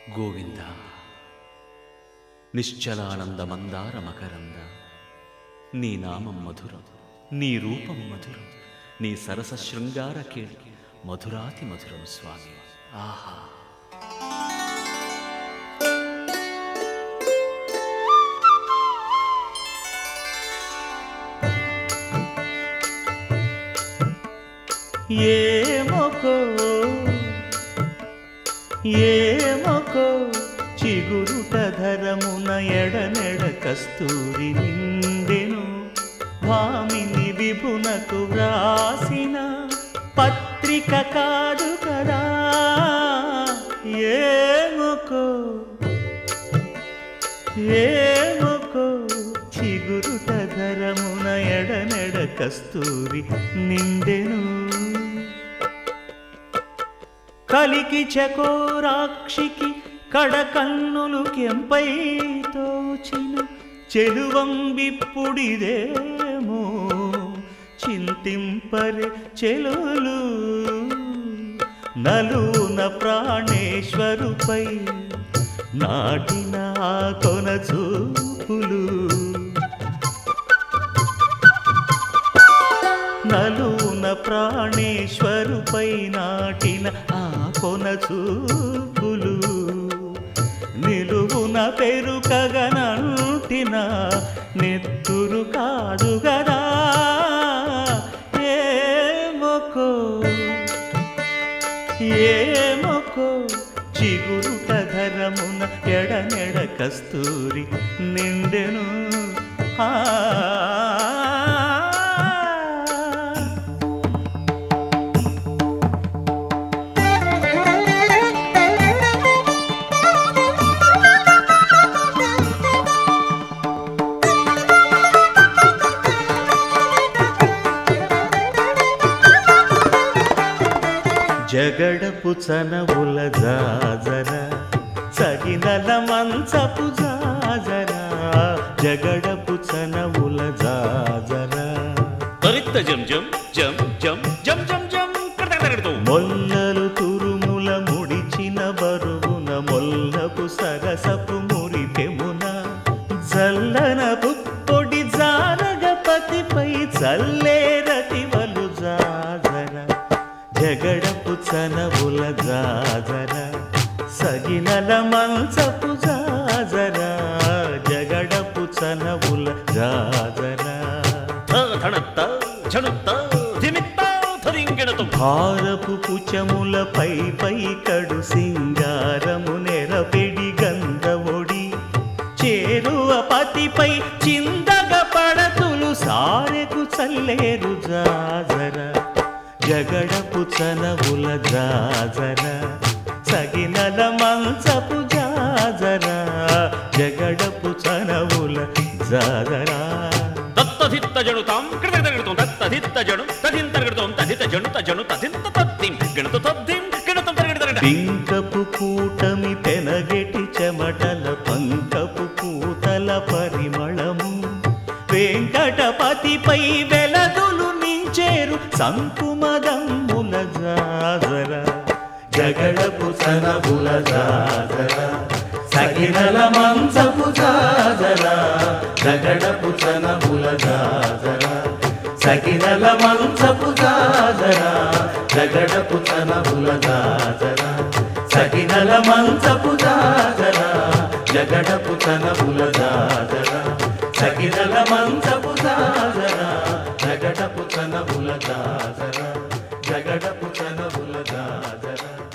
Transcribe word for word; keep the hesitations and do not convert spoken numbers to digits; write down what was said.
గోవింద నిశ్చలానంద మందార మకరంద నీ నామం మధురం, నీ రూపం మధురం, నీ సరస శృంగార కేళి మధురాతి మధురం స్వామి. ఆహా! ఏమొకో ఏమొకో చిగురుట ధరమున ఎడనెడ కస్తూరి నిండెను, భామిని విభునకు వ్రాసిన పత్రిక కాదు కదా. ఏమొకో ఏమొకో చిగురుట ధరమున ఎడనెడ కస్తూరి నిండెను, కలికి చకోరాక్షికి కడకన్నులు కెంపై తోచిన చెలువంబిప్పుడిదేమో చింతింపరే చెలులు. నలున ప్రాణేశ్వరుపై నాటిన ఆ కొన చూపులు, నలున ప్రాణేశ్వరుపై నాటిన ఆ కొన చూపులు, నిలువున పెరుకగనంటిన నెత్తురు కాదు గదా. ఏమొకో ఏమొకో చిగురుట ధరమున ఎడనెడ కస్తూరి నిండెను. ఆ జగడపు చనవుల జాజర సగినల మంచపు జాజర, జగడపు చనవుల జాజర తరిత్త జం జం జం జం జం జం జం కడతకడతూ మొల్లలు తురుముల ముడిచిన బరువున మొల్లపు సరసపు మురిపెమున జల్లన పుప్పొడి జానగపతిపై చల్లేరతివలు జాజర, జగడపు చనవుల జాజర సగినల మంచపు జాజర, జగడపు చనవుల జాజర. భారపు పుచముల పై పై కడు సింగారము నెరపెడి గంధవొడి చేరువ పతిపై చిందగ పడతులు సారెకు చల్లేరు జాజర, జగడపు చనవుల జాజర సగినల మంచపు జాజర, జగడపు చనవుల జాజర. దత్తధిత్త జనుతాం కడతకడతూ దత్తధిత్త జను తదింతరగడతూ తదిత జను తజను తదింత తద్దిం గణత తద్దిం గణత తరగడతరగడ. పింకపు కూటమి పెనగెటి చెమటల పంకపు కూతల పరిమళము వెంకటపతిపై వెలదులు నించేరు సంకుమదమ్ముల జాజర, జగడపు చనవుల జాజర సగినల మంచపు జాజర, జగడపు చనవుల జాజర సగినల మంచపు జాజర, జగడపు చనవుల జాజర సగినల మంచపు జాజర, జగడపు చనవుల జాజర సగినల మంచపు జాజర, జగడపు చనవుల జాజర, జగడపు చనవుల జాజర.